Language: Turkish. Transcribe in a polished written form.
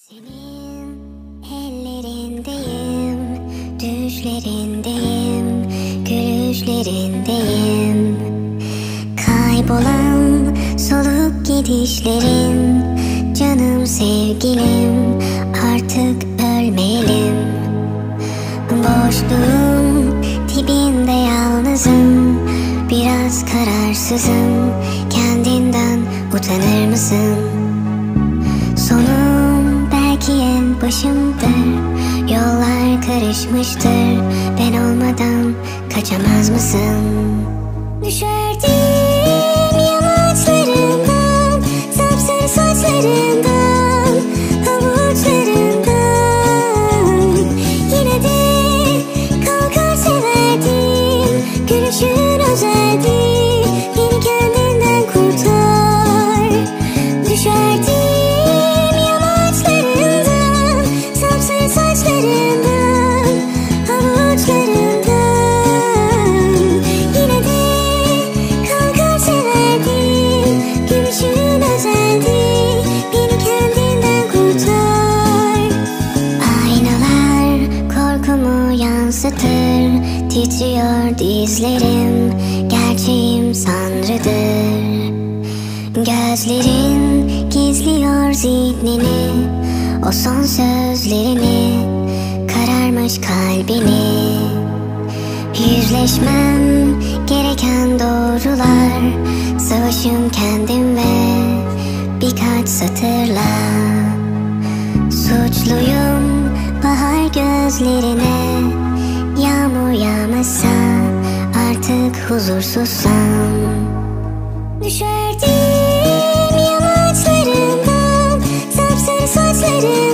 Senin ellerindeyim, düşlerindeyim, gülüşlerindeyim. Kaybolan solup gidişlerin, canım sevgilim, artık ölmeyelim. Boşluğun dibinde yalnızım, biraz kararsızım. Kendinden utanır mısın? Sonum belki en başımdır, yollar karışmıştır. Ben olmadan kaçamaz mısın? Düşerdim yamaçlarından, sapsarı saçlarından, havuçlarından. Yine de kalkar severdim, gülüşün özeldi. Beni kendinden kurtar. Düşerdim yamaçlarından, sapsarı saçlarından, havuçlarından. Yine de kalkar severdim, gülüşün özeldi. Beni kendinden kurtar. Aynalar korkumu yansıtır, titriyor dizlerim, gerçeğim sanrıdır. Gözlerin gizliyor zihnini, o son sözlerini, kararmış kalbimi. Yüzleşmem gereken doğrular, savaşım kendim ve birkaç satırla. Suçluyum bahar gözlerine, yağmur yağmasa artık huzursuzsam. Düşerdim yamaçlarından, sapsarı saçlarından.